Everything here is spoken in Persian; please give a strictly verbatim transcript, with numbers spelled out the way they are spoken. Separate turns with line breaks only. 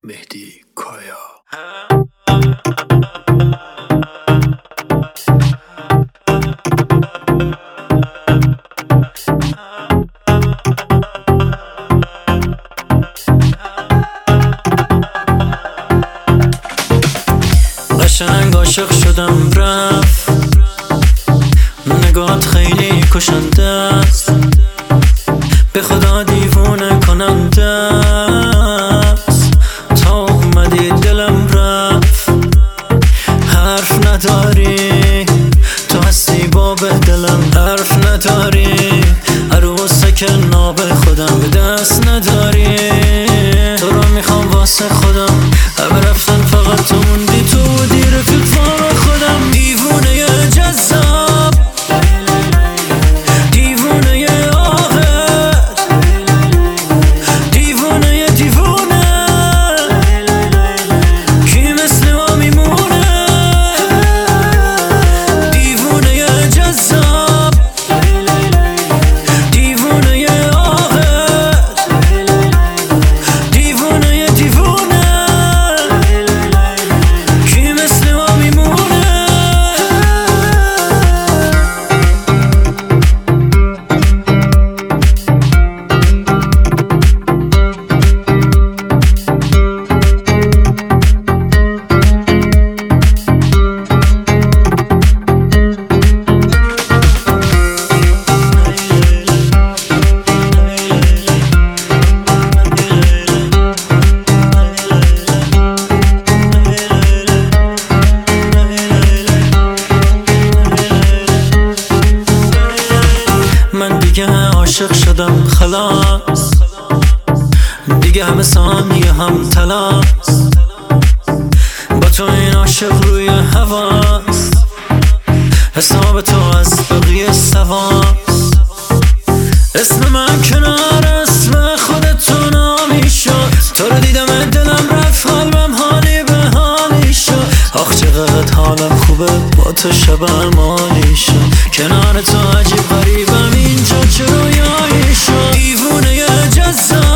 مهدی کایا.
قشنگ عاشق شدم رفت، نگاهت خیلی کشنده است، به خدا دیوونه کننده است. تا اومدی دلم رفت، حرف نداری، تو هستی باب دلم. حرف نداری، عروسه که ناب خودم به دست نداری. تو رو میخوام واسه خودم، همه رفتن فقط تو موندی. تو بودی رفیق فام خودم. دیوونه جذاب، دیوونه آهت، دیوونه دیوونه، کی مثل ما میمونه؟ دیوونه جذاب، دیوونه آهت، دیوونه دیوونه، کی مثل ما میمونه؟ من دیگه عاشق شدم خلاص، دیگه همه ثانیه هم تلاس. با تو این عاشق روی هواست، حساب تو از بقیه سواست. اسم من کنار اسم خودتو نامی شد، تو رو دیدم دلم رفت، قلبم حالی به حالی شد. آخ چقدر حالم خوبه با تو شبم مالی شد. کنار تو عجیب غریبم، اینجا چه رویایی شد. دیوونه جذاب